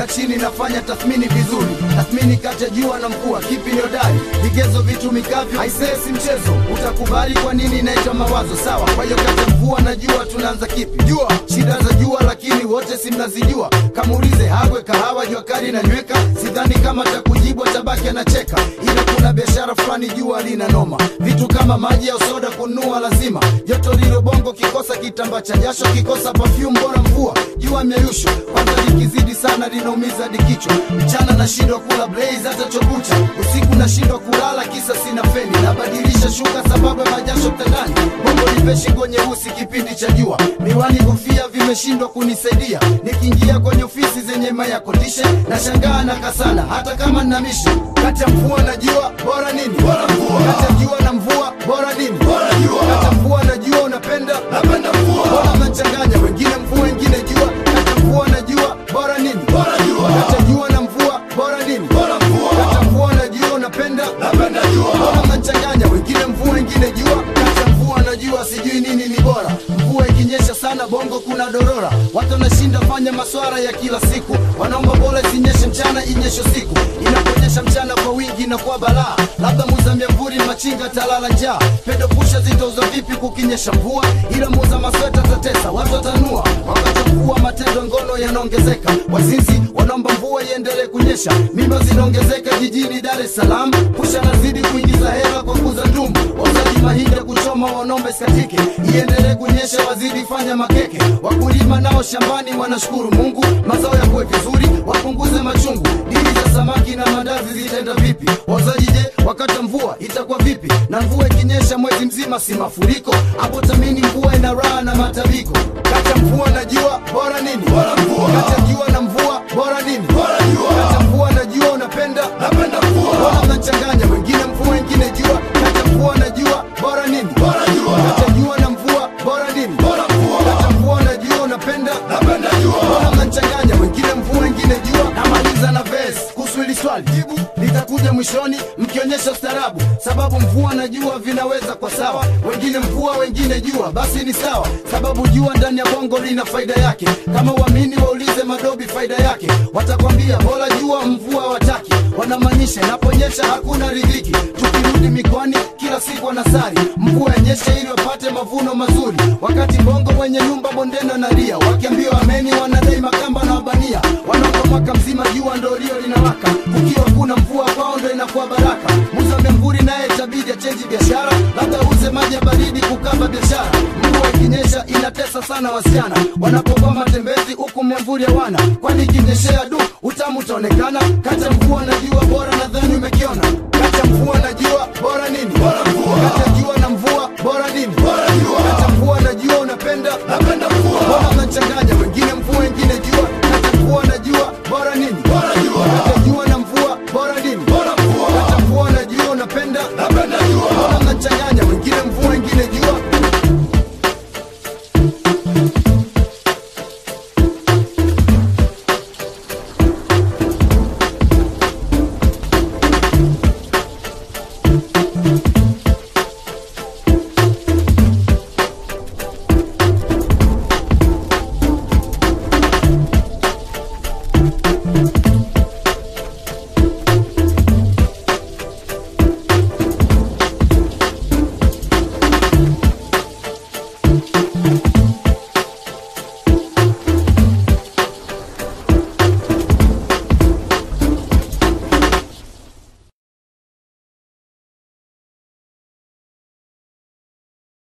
nakaa chini nafanya tathmini vizuri. Tathmini kati ya jua na mvua, kipi ni hodari? Vigezo vitu mikavyo, haisee si mchezo. Utakubali kwa nini inaitwa mawazo, sawa? Kwa hiyo kati ya mvua na jua tunaanza kipi? Jua, shida za jua lakini wote si mnazijua. Kamuulize Hagwe, kahawa, jua kali na nyweka. Sidhani kama takujibu, atabaki anacheka. Ila kuna biashara fulani jua lina noma. Vitu kama maji au soda kununua lazima. Joto lilo bongo kikosa kitamba cha jasho, kikosa perfume bora mvua. Jua miayusho, kwanza likizidi sana linaumiza dikichwa. Mchana nashindwa kula blaze hata chokucha. Usiku nashindwa kulala kisa sina feni. Nabadilisha shuka sababu ya majasho mtandani. Bongo lipeshi kwenye usi kipindi cha jua. Miwani kofia vimeshindwa kunisaidia. Nikiingia kwenye ofisi zenye maya kondishe, nashangaa na kasana hata kama nina mishi. Kati ya mvua na jua bora nini? Bora mvua. Kati ya jua na mvua bora nini? Bora jua. Kati ya mvua na jua unapenda? Napenda mvua. Bora mnachanganya, wengine mvua wengine jua. Kati ya mvua na jua bora nini? Bora jua. Kati ya jua na mvua bora nini? Bora mvua. Kati ya mvua na jua unapenda? Napenda jua. Bora mnachanganya, wengine mvua wengine jua. Kati ya mvua na jua sijui nini ni bora. Mvua ikinyesha sana bongo kuna dorora. Watu wanashinda fanya maswara ya kila siku. Wanaomba bora isinyeshe mchana inyeshe siku. Inaponyesha mchana kwa wingi na kwa balaa. Labda muuza miavuli machinga talala njaa. Pedo pusha zitauza vipi kukinyesha mvua? Ila muuza masweta tatesa, watu watanua. Wakati mvua matendo ngono yanaongezeka. Wazinzi wanaomba mvua iendelee kunyesha. Mimba zinaongezeka jijini Dar es Salaam. Pusha nazidi kuingiza hela kwa kuuza ndumu. Wauzaji mahindi ya kuchoma wanombe skatike. Iendelee kunyesha wazidi fanya makeke. Wakulima nao shambani wanashukuru Mungu. Mazao ya kuwe vizuri, wapunguze machungu. Dili za samaki na mandazi zitaenda vipi? Wauzaji je, wakati mvua itakuwa vipi? Na mvua ikinyesha mwezi mzima si mafuriko? Hapo tamini mvua ina raha na matabiko. Kati ya mvua na jua bora nini? Bora mvua. Kati ya jua na mvua bora nini? Bora jua. Kati ya mvua na jua unapenda? Napenda mvua. Bora mnachanganya, wengine mvua wengine jua. Kati ya mvua na jua bora nini? Bora jua. Kati ya jua na mvua bora nini? Bora mvua. Kati ya mvua na jua unapenda? Napenda jua. Bora mnachanganya, wengine mvua wengine jua. Namaliza na verse kuhusu hili swali, jibu litakuja mwishoni mkionyesha ustaarabu. Sababu mvua na jua vinaweza kwa sawa. Wengine mvua wengine jua, basi ni sawa. Sababu jua ndani ya bongo lina faida yake. Kama uamini waulize Madobi faida yake. Watakwambia bora jua mvua wataki. Wanamaanisha inaponyesha hakuna riziki. Tukirudi mikoani kila siku wanasari mvua yenyeshe ili wapate mavuno mazuri. Wakati bongo wenye nyumba bondena na ria. Wakiambiwa ameni wanadai makamba na wabania. Wanaomba mwaka mzima jua ndo lio linawaka. Kukiwa kuna mvua kwao ndo inakuwa baraka. Muza miamvuri naye itabidi achenji biashara. Labda uze maji ya baridi kukaba biashara. Mvua ikinyesha inatesa sana wasichana. Wanapokuwa matembezi huku miamvuri hawana. Kwani ikinyeshea du utamu utaonekana. Kati ya mvua na jua bora nadhani umekiona. Kati ya mvua na jua bora nini? Bora mvua. Kati ya jua na mvua bora nini? Bora jua. Kati ya mvua na jua unapenda? Napenda mvua. Bora mnachanganya, wengine mvua wengine jua. Kati ya mvua na jua bora nini? Bora jua. Kati ya jua na mvua bora nini? Bora mvua. Kati ya mvua na jua unapenda? Napenda jua. Bora mnachanganya, wengine mvua wengine jua.